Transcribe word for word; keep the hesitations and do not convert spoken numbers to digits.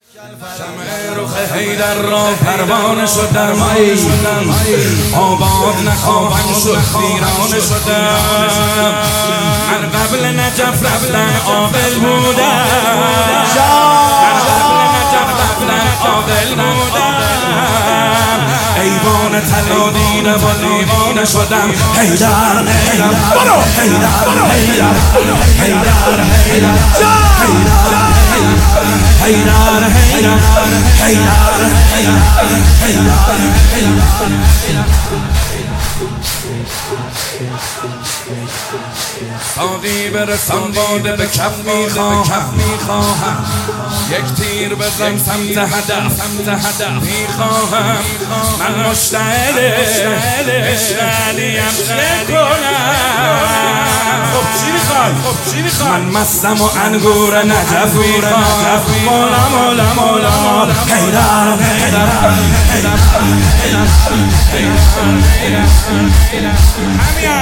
شمع رخ حیدر را پروانه شدم، آباد نخواهم شد ویرانه شدم. من قبل نجف رفتن عاقل بودم، من قبل نجف رفتن عاقل بودم. ایوان طلا دیدم و دیوانه شدم. حیدر حیدر برو حیدر حیدر حیدر حیدر حیدر ساقی برسان باده به کف میخواهم، یک تیر بزن سمت هدف میخواهم. من مشتعل عشق علیم چه کنم؟ خب چی میخوای؟ خب چی میخوای؟ من مستم و انگور نجف میخواهم. مولا مولا مولا حیدر حیدر حیدر حیدر